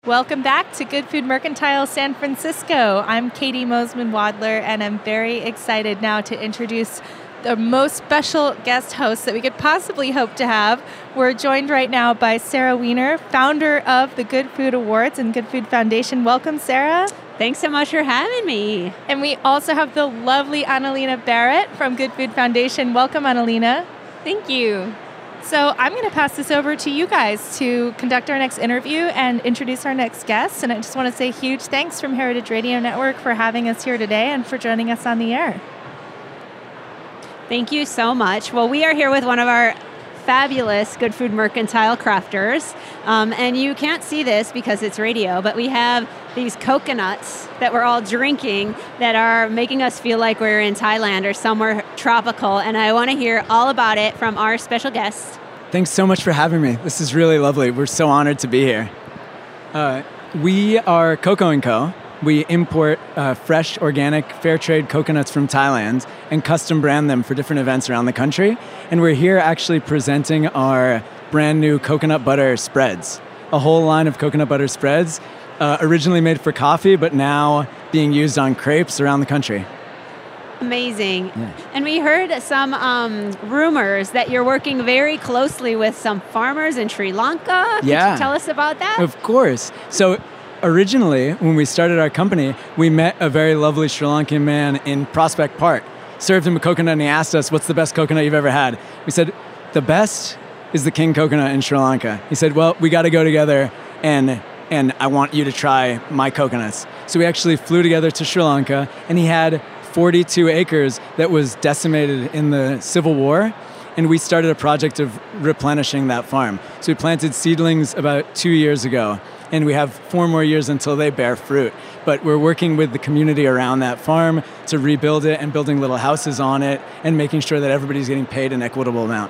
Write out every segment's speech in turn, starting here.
Welcome back to Good Food Mercantile San Francisco. I'm Katie Mosman-Wadler, and I'm very excited now to introduce the most special guest host that we could possibly hope to have. We're joined right now by Sarah Weiner, founder of the Good Food Awards and Good Food Foundation. Welcome, Sarah. Thanks so much for having me. And we also have the lovely Annalena Barrett from Good Food Foundation. Welcome, Annalena. Thank you. So I'm going to pass this over to you guys to conduct our next interview and introduce our next guest. And I just want to say huge thanks from Heritage Radio Network for having us here today and for joining us on the air. Thank you so much. Well, we are here with one of our fabulous Good Food Mercantile crafters. And you can't see this because it's radio, but we have these coconuts that we're all drinking that are making us feel like we're in Thailand or somewhere tropical. And I want to hear all about it from our special guest. Thanks so much for having me. This is really lovely. We're so honored to be here. We are Coco & Co. We import fresh, organic, fair trade coconuts from Thailand and custom brand them for different events around the country. And we're here actually presenting our brand new coconut butter spreads. A whole line of coconut butter spreads, originally made for coffee, but now being used on crepes around the country. Amazing. Yeah. And we heard some rumors that you're working very closely with some farmers in Sri Lanka. Could you tell us about that? Of course. So originally, when we started our company, we met a very lovely Sri Lankan man in Prospect Park. Served him a coconut and he asked us, what's the best coconut you've ever had? We said, the best is the king coconut in Sri Lanka. He said, well, we got to go together and I want you to try my coconuts. So we actually flew together to Sri Lanka and he had 42 acres that was decimated in the Civil War. And we started a project of replenishing that farm. So we planted seedlings about 2 years ago. And we have 4 more years until they bear fruit. But we're working with the community around that farm to rebuild it and building little houses on it and making sure that everybody's getting paid an equitable amount.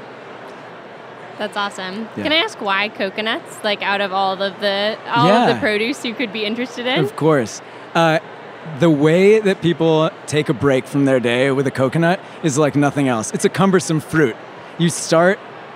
That's awesome. Yeah. Can I ask why coconuts? Like out of all of the produce you could be interested in? Of course. The way that people take a break from their day with a coconut is like nothing else. It's a cumbersome fruit. You start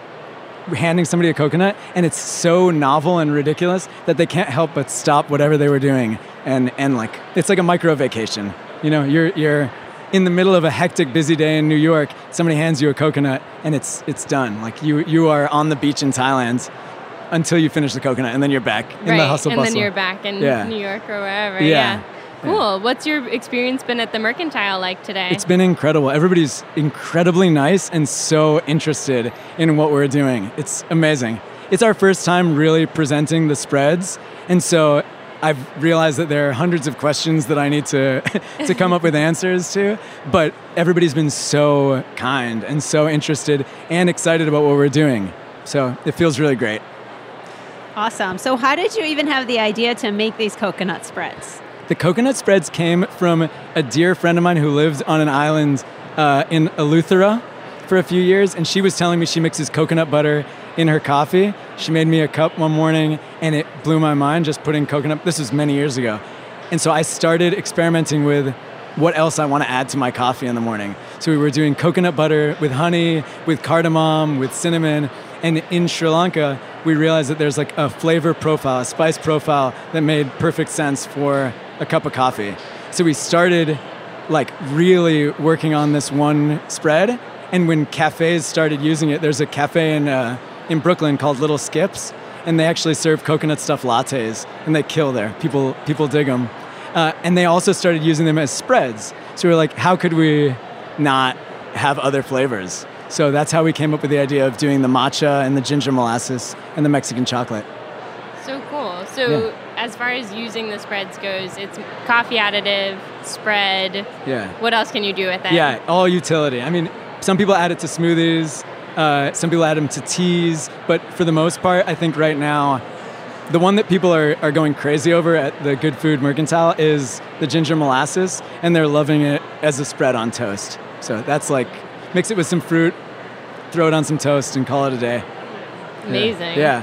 handing somebody a coconut and it's so novel and ridiculous that they can't help but stop whatever they were doing and like it's like a micro vacation. You know, you're in the middle of a hectic busy day in New York, somebody hands you a coconut and it's done. Like you are on the beach in Thailand until you finish the coconut and then you're back in the hustle bustle. And then you're back in New York or wherever. Yeah. Cool. What's your experience been at the Mercantile like today? It's been incredible. Everybody's incredibly nice and so interested in what we're doing. It's amazing. It's our first time really presenting the spreads. And so I've realized that there are hundreds of questions that I need to come up with answers to. But everybody's been so kind and so interested and excited about what we're doing. So it feels really great. Awesome. So how did you even have the idea to make these coconut spreads? The coconut spreads came from a dear friend of mine who lived on an island in Eleuthera for a few years, and she was telling me she mixes coconut butter in her coffee. She made me a cup one morning, and it blew my mind just putting coconut. This was many years ago. And so I started experimenting with what else I want to add to my coffee in the morning. So we were doing coconut butter with honey, with cardamom, with cinnamon, and in Sri Lanka, we realized that there's like a flavor profile, a spice profile that made perfect sense for a cup of coffee. So we started like really working on this one spread. And when cafes started using it, there's a cafe in Brooklyn called Little Skips, and they actually serve coconut stuffed lattes, and they kill there. People dig them. And they also started using them as spreads. So we were like, how could we not have other flavors? So that's how we came up with the idea of doing the matcha and the ginger molasses and the Mexican chocolate. So cool. So as far as using the spreads goes, it's coffee additive, spread. Yeah. What else can you do with it? Yeah, all utility. I mean, some people add it to smoothies, some people add them to teas, but for the most part, I think right now, the one that people are going crazy over at the Good Food Mercantile is the ginger molasses, and they're loving it as a spread on toast. So that's like, mix it with some fruit, throw it on some toast, and call it a day. Amazing. Yeah.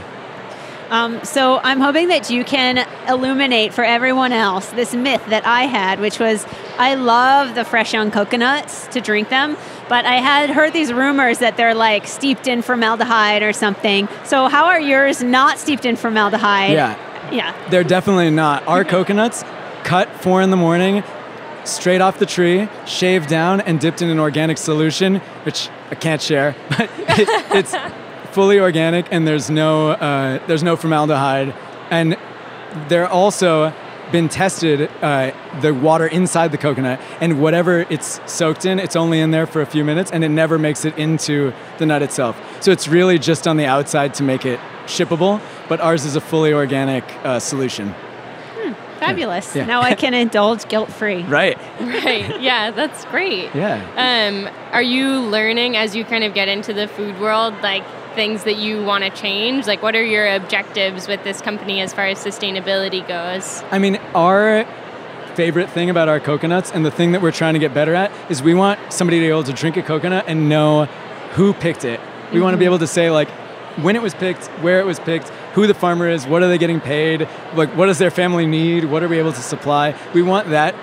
So I'm hoping that you can illuminate for everyone else this myth that I had, which was I love the fresh young coconuts to drink them, but I had heard these rumors that they're like steeped in formaldehyde or something. So how are yours not steeped in formaldehyde? Yeah. Yeah. They're definitely not. Our coconuts, cut 4 in the morning, straight off the tree, shaved down, and dipped in an organic solution, which I can't share, but it's fully organic, and there's no formaldehyde, and they're also been tested, the water inside the coconut, and whatever it's soaked in, it's only in there for a few minutes, and it never makes it into the nut itself. So it's really just on the outside to make it shippable, but ours is a fully organic solution. Fabulous. Yeah. Now I can indulge guilt-free. Right. Right. Yeah, that's great. Yeah. Are you learning as you kind of get into the food world, like things that you want to change? Like, what are your objectives with this company as far as sustainability goes? I mean, our favorite thing about our coconuts, and the thing that we're trying to get better at, is we want somebody to be able to drink a coconut and know who picked it. We want to be able to say, like, when it was picked, where it was picked, who the farmer is, what are they getting paid, like what does their family need, what are we able to supply. We want that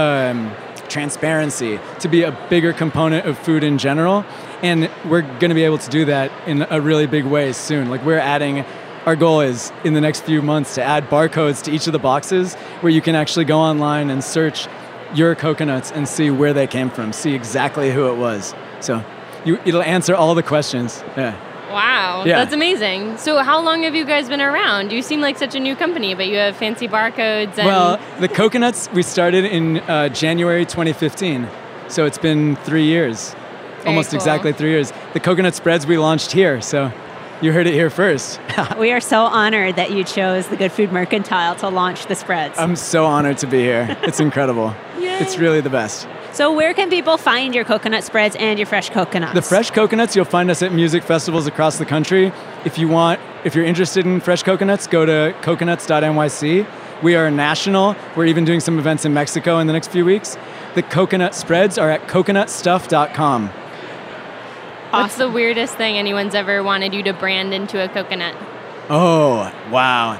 transparency to be a bigger component of food in general, and we're going to be able to do that in a really big way soon. Like our goal is in the next few months to add barcodes to each of the boxes where you can actually go online and search your coconuts and see where they came from, see exactly who it was. So it'll answer all the questions. Yeah. Wow, yeah. That's amazing. So how long have you guys been around? You seem like such a new company, but you have fancy barcodes. And well, the coconuts, we started in January 2015. So it's been 3 years, almost exactly 3 years. The coconut spreads we launched here, so you heard it here first. We are so honored that you chose the Good Food Mercantile to launch the spreads. I'm so honored to be here. It's incredible. It's really the best. So where can people find your coconut spreads and your fresh coconuts? The fresh coconuts, you'll find us at music festivals across the country. If you're interested in fresh coconuts, go to coconuts.nyc. We are national. We're even doing some events in Mexico in the next few weeks. The coconut spreads are at coconutstuff.com. What's the weirdest thing anyone's ever wanted you to brand into a coconut? Oh, wow.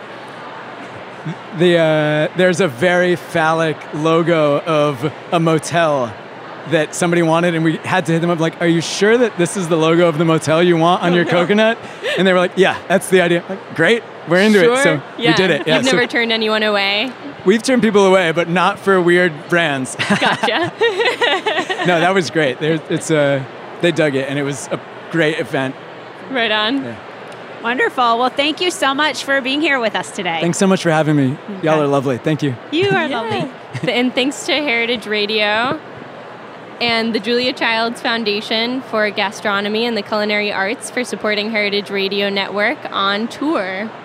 There's a very phallic logo of a motel that somebody wanted, and we had to hit them up like, are you sure that this is the logo of the motel you want on your coconut? And they were like, yeah, that's the idea. Like, great, we're into it. So we did it. Yeah, You've never turned anyone away? We've turned people away, but not for weird brands. Gotcha. No, that was great. They dug it, and it was a great event. Right on. Yeah. Wonderful. Well, thank you so much for being here with us today. Thanks so much for having me. Y'all are lovely. Thank you. You are lovely. And thanks to Heritage Radio and the Julia Childs Foundation for Gastronomy and the Culinary Arts for supporting Heritage Radio Network on tour.